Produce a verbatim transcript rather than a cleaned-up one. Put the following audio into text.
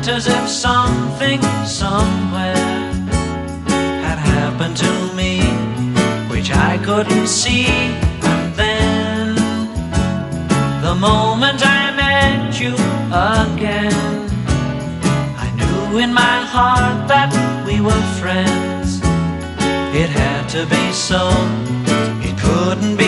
felt as if something somewhere had happened to me, which I couldn't see. And then, the moment I met you again, I knew in my heart that we were friends. It had to be so, it couldn't be